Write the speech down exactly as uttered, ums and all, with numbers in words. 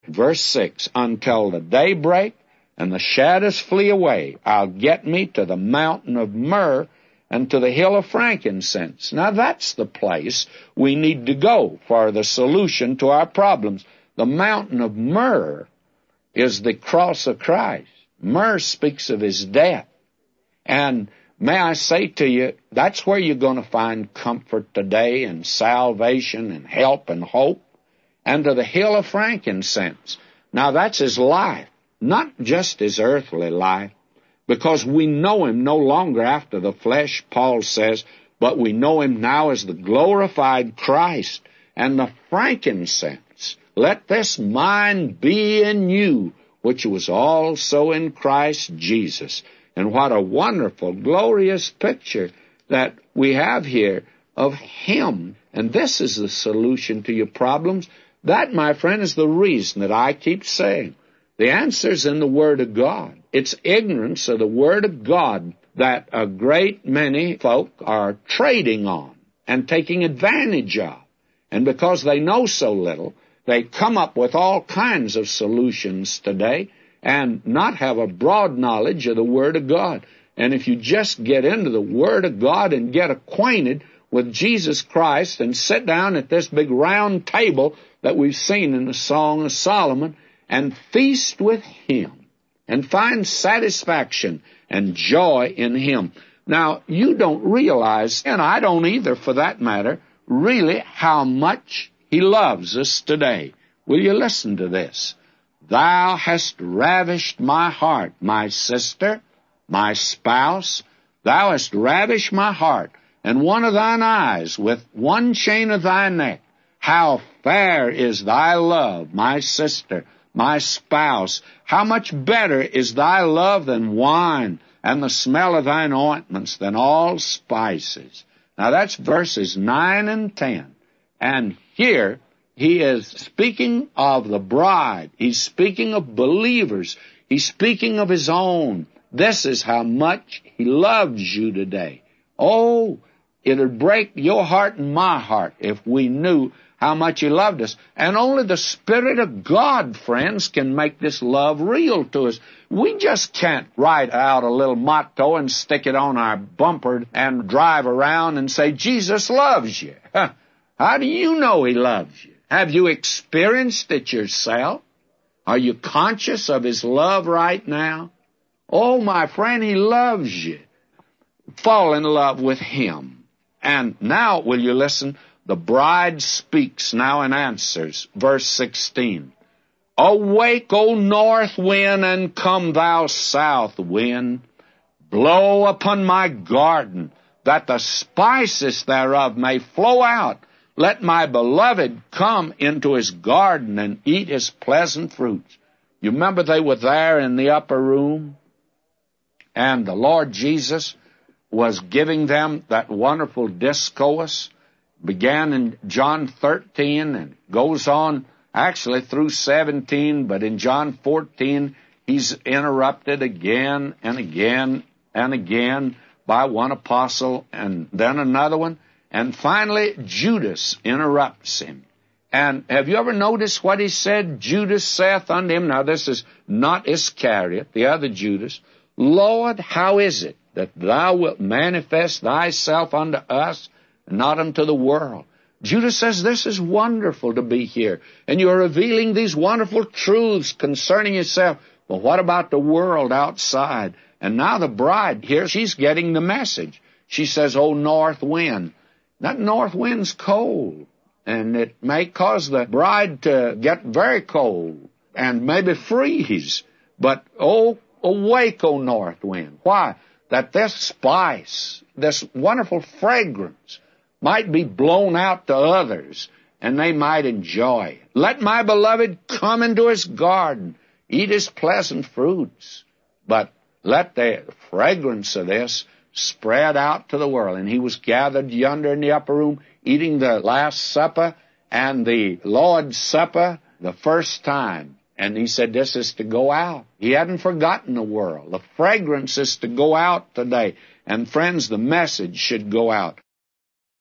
Verse six, until the day break and the shadows flee away, I'll get me to the mountain of myrrh and to the hill of frankincense. Now that's the place we need to go for the solution to our problems. The mountain of myrrh is the cross of Christ. Myrrh speaks of his death. And may I say to you, that's where you're going to find comfort today and salvation and help and hope. And to the hill of frankincense. Now that's his life, not just his earthly life, because we know him no longer after the flesh, Paul says, but we know him now as the glorified Christ. And the frankincense, let this mind be in you, which was also in Christ Jesus. And what a wonderful, glorious picture that we have here of him. And this is the solution to your problems. That, my friend, is the reason that I keep saying the answer's in the Word of God. It's ignorance of the Word of God that a great many folk are trading on and taking advantage of. And because they know so little, they come up with all kinds of solutions today and not have a broad knowledge of the Word of God. And if you just get into the Word of God and get acquainted with Jesus Christ and sit down at this big round table that we've seen in the Song of Solomon and feast with him and find satisfaction and joy in him. Now, you don't realize, and I don't either for that matter, really how much he loves us today. Will you listen to this? Thou hast ravished my heart, my sister, my spouse. Thou hast ravished my heart, and one of thine eyes with one chain of thy neck. How fair is thy love, my sister, my spouse. How much better is thy love than wine, and the smell of thine ointments than all spices. Now that's verses nine and ten. And here he is speaking of the bride. He's speaking of believers. He's speaking of his own. This is how much he loves you today. Oh, it would break your heart and my heart if we knew how much he loved us. And only the Spirit of God, friends, can make this love real to us. We just can't write out a little motto and stick it on our bumper and drive around and say, Jesus loves you. How do you know he loves you? Have you experienced it yourself? Are you conscious of his love right now? Oh, my friend, he loves you. Fall in love with him. And now, will you listen? The bride speaks now and answers. Verse sixteen. Awake, O north wind, and come thou south wind. Blow upon my garden, that the spices thereof may flow out. Let my beloved come into his garden and eat his pleasant fruits. You remember they were there in the upper room, and the Lord Jesus was giving them that wonderful discourse. Began in John thirteen and goes on actually through seventeen, but in John fourteen he's interrupted again and again and again by one apostle and then another one, and finally Judas interrupts him. And have you ever noticed what he said? Judas saith unto him, now this is not Iscariot, the other Judas, Lord, how is it that thou wilt manifest thyself unto us, not unto the world? Judas says, this is wonderful to be here, and you're revealing these wonderful truths concerning yourself. Well, what about the world outside? And now the bride here, she's getting the message. She says, oh, north wind. That north wind's cold, and it may cause the bride to get very cold and maybe freeze. But, oh, awake, O north wind. Why? That this spice, this wonderful fragrance, might be blown out to others, and they might enjoy it. Let my beloved come into his garden, eat his pleasant fruits, but let the fragrance of this spread out to the world. And he was gathered yonder in the upper room, eating the Last Supper and the Lord's Supper the first time. And he said, this is to go out. He hadn't forgotten the world. The fragrance is to go out today. And friends, the message should go out.